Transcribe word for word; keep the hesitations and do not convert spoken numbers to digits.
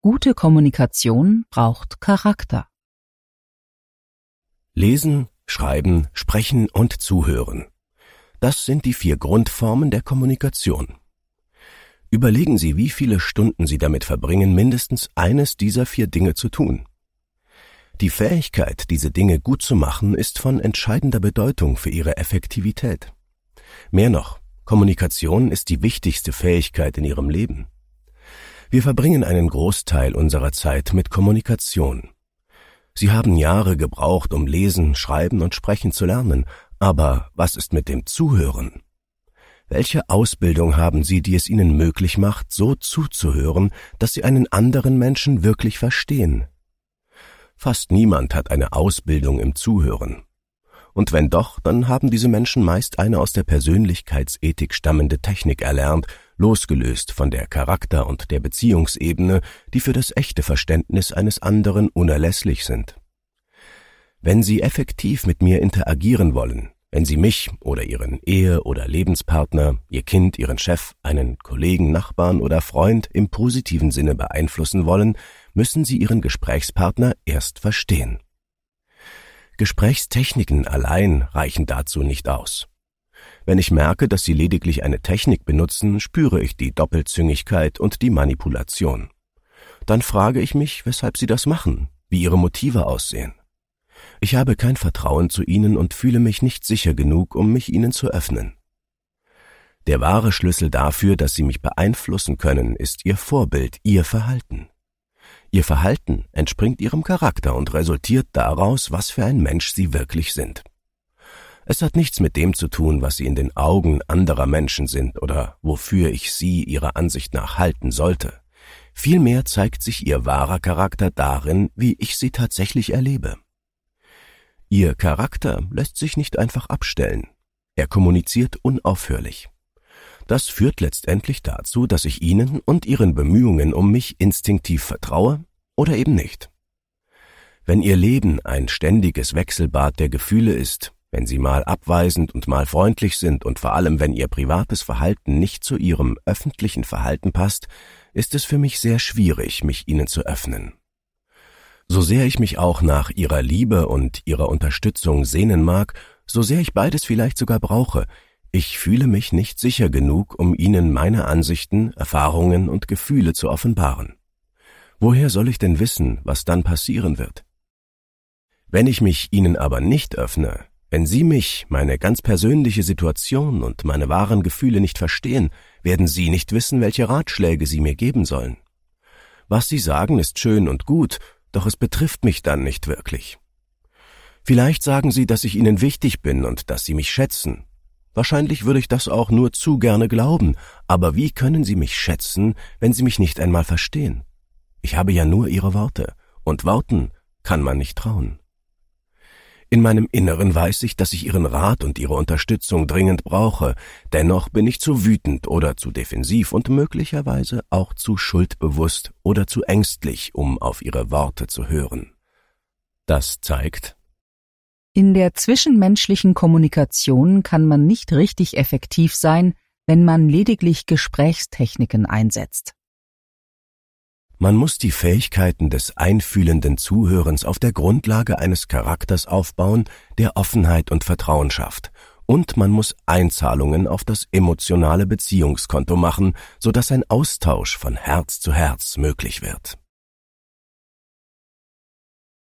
Gute Kommunikation braucht Charakter. Lesen, Schreiben, Sprechen und Zuhören. Das sind die vier Grundformen der Kommunikation. Überlegen Sie, wie viele Stunden Sie damit verbringen, mindestens eines dieser vier Dinge zu tun. Die Fähigkeit, diese Dinge gut zu machen, ist von entscheidender Bedeutung für Ihre Effektivität. Mehr noch, Kommunikation ist die wichtigste Fähigkeit in Ihrem Leben. Wir verbringen einen Großteil unserer Zeit mit Kommunikation. Sie haben Jahre gebraucht, um lesen, schreiben und sprechen zu lernen, aber was ist mit dem Zuhören? Welche Ausbildung haben Sie, die es Ihnen möglich macht, so zuzuhören, dass Sie einen anderen Menschen wirklich verstehen? Fast niemand hat eine Ausbildung im Zuhören. Und wenn doch, dann haben diese Menschen meist eine aus der Persönlichkeitsethik stammende Technik erlernt, losgelöst von der Charakter- und der Beziehungsebene, die für das echte Verständnis eines anderen unerlässlich sind. Wenn Sie effektiv mit mir interagieren wollen, wenn Sie mich oder Ihren Ehe- oder Lebenspartner, Ihr Kind, Ihren Chef, einen Kollegen, Nachbarn oder Freund im positiven Sinne beeinflussen wollen, müssen Sie Ihren Gesprächspartner erst verstehen. Gesprächstechniken allein reichen dazu nicht aus. Wenn ich merke, dass Sie lediglich eine Technik benutzen, spüre ich die Doppelzüngigkeit und die Manipulation. Dann frage ich mich, weshalb Sie das machen, wie Ihre Motive aussehen. Ich habe kein Vertrauen zu Ihnen und fühle mich nicht sicher genug, um mich Ihnen zu öffnen. Der wahre Schlüssel dafür, dass Sie mich beeinflussen können, ist Ihr Vorbild, Ihr Verhalten. Ihr Verhalten entspringt Ihrem Charakter und resultiert daraus, was für ein Mensch Sie wirklich sind. Es hat nichts mit dem zu tun, was Sie in den Augen anderer Menschen sind oder wofür ich Sie Ihrer Ansicht nach halten sollte. Vielmehr zeigt sich Ihr wahrer Charakter darin, wie ich Sie tatsächlich erlebe. Ihr Charakter lässt sich nicht einfach abstellen. Er kommuniziert unaufhörlich. Das führt letztendlich dazu, dass ich Ihnen und Ihren Bemühungen um mich instinktiv vertraue oder eben nicht. Wenn Ihr Leben ein ständiges Wechselbad der Gefühle ist, wenn Sie mal abweisend und mal freundlich sind und vor allem, wenn Ihr privates Verhalten nicht zu Ihrem öffentlichen Verhalten passt, ist es für mich sehr schwierig, mich Ihnen zu öffnen. So sehr ich mich auch nach Ihrer Liebe und Ihrer Unterstützung sehnen mag, so sehr ich beides vielleicht sogar brauche, ich fühle mich nicht sicher genug, um Ihnen meine Ansichten, Erfahrungen und Gefühle zu offenbaren. Woher soll ich denn wissen, was dann passieren wird? Wenn ich mich Ihnen aber nicht öffne, wenn Sie mich, meine ganz persönliche Situation und meine wahren Gefühle nicht verstehen, werden Sie nicht wissen, welche Ratschläge Sie mir geben sollen. Was Sie sagen, ist schön und gut, doch es betrifft mich dann nicht wirklich. Vielleicht sagen Sie, dass ich Ihnen wichtig bin und dass Sie mich schätzen. Wahrscheinlich würde ich das auch nur zu gerne glauben, aber wie können Sie mich schätzen, wenn Sie mich nicht einmal verstehen? Ich habe ja nur Ihre Worte, und Worten kann man nicht trauen. In meinem Inneren weiß ich, dass ich Ihren Rat und Ihre Unterstützung dringend brauche, dennoch bin ich zu wütend oder zu defensiv und möglicherweise auch zu schuldbewusst oder zu ängstlich, um auf Ihre Worte zu hören. Das zeigt: In der zwischenmenschlichen Kommunikation kann man nicht richtig effektiv sein, wenn man lediglich Gesprächstechniken einsetzt. Man muss die Fähigkeiten des einfühlenden Zuhörens auf der Grundlage eines Charakters aufbauen, der Offenheit und Vertrauen schafft. Und man muss Einzahlungen auf das emotionale Beziehungskonto machen, sodass ein Austausch von Herz zu Herz möglich wird.